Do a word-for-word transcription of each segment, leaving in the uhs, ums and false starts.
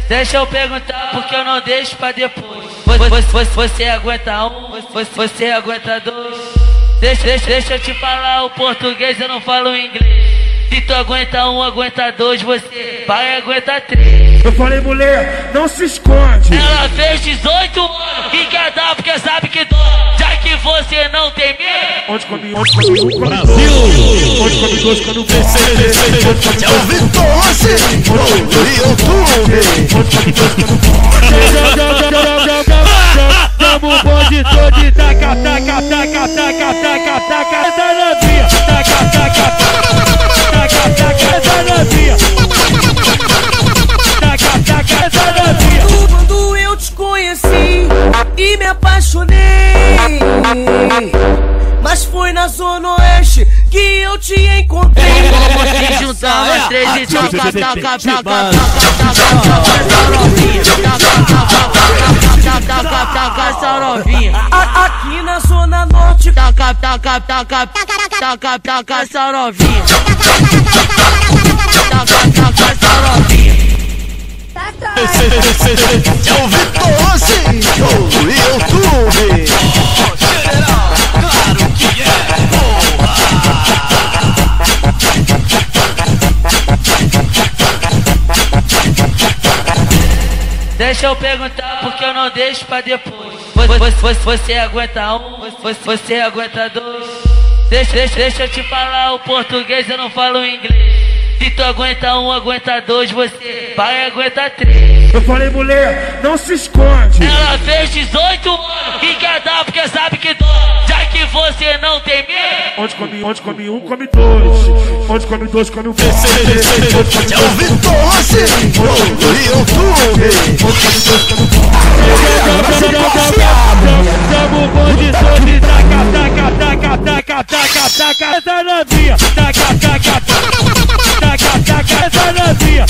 Deixa eu perguntar porque eu não deixo pra depois. Você, você, você aguenta um, você, você aguenta dois. Deixa, deixa, deixa eu te falar o português, eu não falo inglês. Se tu aguenta um, aguenta dois, você vai aguentar três. Eu falei, mulher, não se esconde. Ela fez dezoito anos e quer dar porque sabe que dói. Já que você não tem medo. Onde come, onde come um, come Brasil. dois. Onde come dois, quando vem. É o Vitor assim, no YouTube. Onde come dois, quando vem. Tamo o bonde todo e taca, taca, taca, taca, taca, taca, essa novinha. Taca, taca, taca, taca, essa novinha. Taca, taca, essa novinha. Quando eu te conheci e me apaixonei, mas foi na Zona Oeste que eu te encontrei. Vamos se juntar nós três e taca, taca, taca, taca, taca, essa novinha. Taca, taca, taca, essa novinha. Aqui na Zona Norte, Taca, taca, taca, taca, taca, essa novinha. Taca, taca, essa novinha. É o Vitor assim, no YouTube. General, claro que é, porra. Deixa eu perguntar porque eu não deixo pra depois. Você, você, você aguenta um, você, você aguenta dois. Deixa, deixa, deixa eu te falar o português, eu não falo inglês. Se tu aguenta um, aguenta dois, você vai aguentar três. Eu falei, mulher, não se esconde. Ela fez dezoito anos e quer dar porque sabe que dói. Já que você não tem medo. Onde come, onde come um, come dois. Onde come dois, quando vem. É o Vitor assim, no YouTube. Onde come dois, quando vem. Tamo o bonde todo e taca, taca, taca, taca, taca, taca, essa novinha. Taca, taca, taca, taca, essa novinha.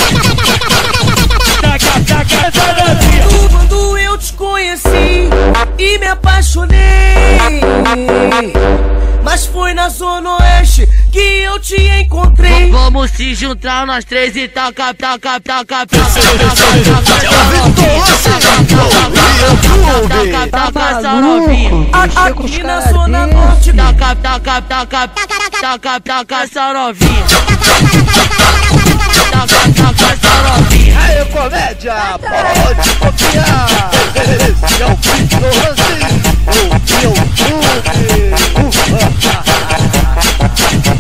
Taca, taca, essa novinha. quando eu te conheci e me apaixonei, mas foi na Zona Oeste que eu te encontrei. Vamos se juntar nós três e taca, taca, taca, taca, É o Vitor assim, no YouTube. taca, taca, essa novinha. Aqui na Zona Norte, Taca, taca, taca, taca, taca, essa novinha. Taca, taca, essa novinha. Aí, comédia, pode copiar. Esse é o Vitor assim, no YouTube.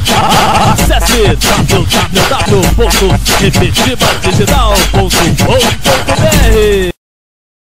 Acesse w w w ponto repetiba digital ponto com.